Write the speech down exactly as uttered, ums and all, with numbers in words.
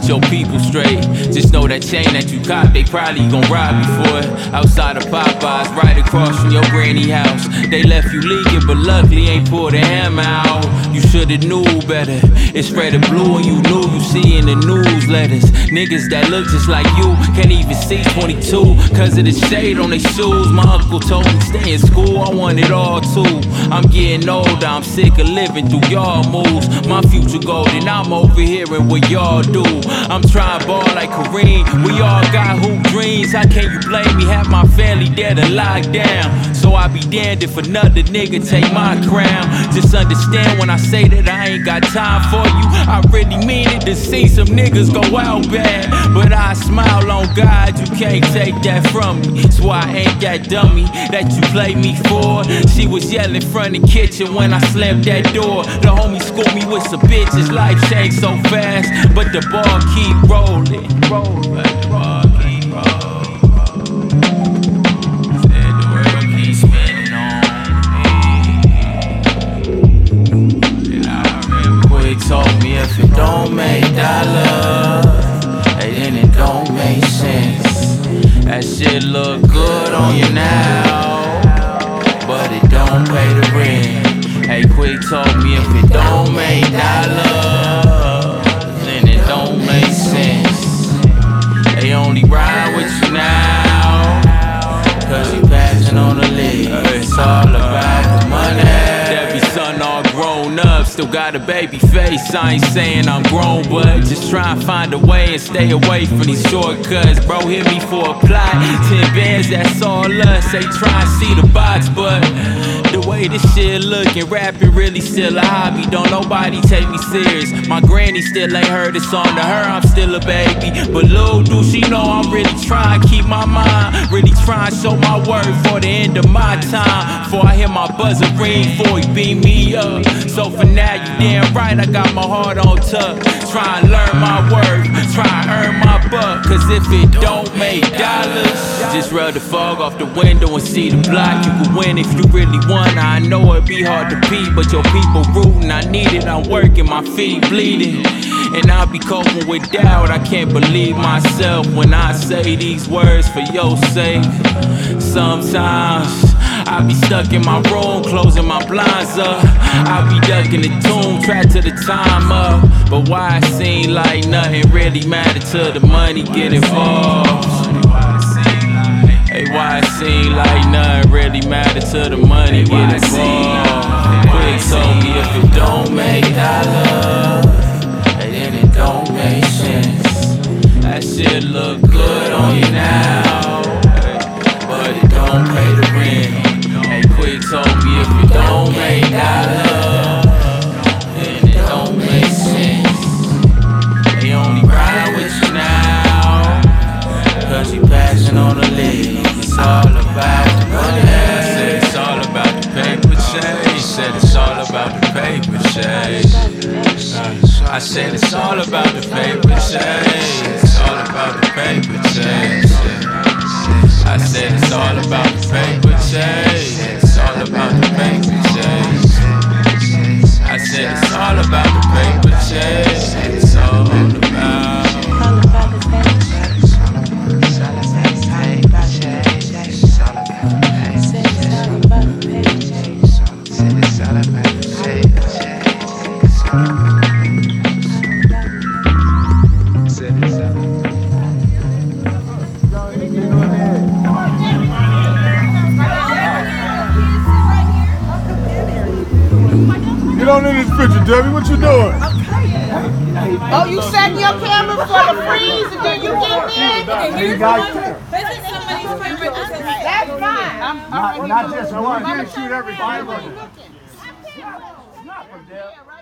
get your people straight. Just know that chain that you cop, they probably gon' rob you for it. Outside of Popeyes, right across from your granny house. They left you leaking, but luckily ain't pulled the hammer out. You shoulda knew better. It's red and blue and you knew you see in the newsletters. Niggas that look just like you can't even see twenty-two cause of the shade on their shoes. My uncle told me stay in school, I want it all too. I'm getting older, I'm sick of living through y'all moves. My future golden, I'm overhearing what y'all do. I'm trying ball like Kareem, we all got hoop dreams. How can you blame me? Have my family dead or locked down. So I be damned if another nigga take my crown. Just understand when I say that I ain't got time for you, I really mean it. To see some niggas go out bad, but I smile on God, you can't take that from me. So I ain't that dummy that you play me for. She was yelling from the kitchen when I slammed that door. The homie schooled me with some bitches, life changed so fast, but the ball keep rolling. Rolling, the ball keep rolling. Said the world keep spinning on me. And I remember Quick told me if it don't make dollars, hey, then it don't make sense. That shit look good on you now, but it don't pay the rent. Hey, Quick told me if it don't make dollars, then it don't make sense. They only ride with you now, cause you passing on the lead. It's all about the money. Debbie's son all grown up, still got a baby face. I ain't saying I'm grown, but just try and find a way and stay away from these shortcuts. Bro, hit me for a plot, ten bands, that's all us. They try and see the box, but the way this shit looking, rapping really still a hobby. Don't nobody take me serious. My granny still ain't heard a song. To her, I'm still a baby. But little do she know I'm really trying to keep my mind, really trying to show my worth for the end of my time. Before I hear my buzzer ring, before he beat me up. So for now, you damn right, I got my heart on tuck. Try and learn my worth, try and earn my buck. Cause if it don't make dollars, just rub the fog off the window and see the block. You can win if you really want. I know it be hard to pee, but your people rootin'. I need it, I'm working, my feet bleeding. And I be coping with doubt. I can't believe myself when I say these words for your sake. Sometimes I be stuck in my room, closing my blinds up. I be ducking the tomb, trapped to the time up. But why it seem like nothing really matter till the money get involved? Hey, why it seem like nothing really matter till the money get involved? Quick told me if it don't make dollars, hey, then it don't make sense. That shit look good on you now, but it don't pay the rent. Hey, Quick told me if it don't make dollars, then it don't make sense. They only ride with you now, cause you passing on the lead. It's all about the money. I said it's all about the paper chase. Said it's all about the paper chase. Uh, I said it's all about the paper chase. It's all about the paper chase. I said it's all about the paper chase. It's all about the paper chase. I said it's all about the paper chase. It's all about. Get on in this picture, Debbie. What you doing? Oh, you setting your camera for the freeze and then you get in? And here's one. Visit somebody's camera. That's fine. I'm, I'm not, not this. I want you to shoot everything. Not from there.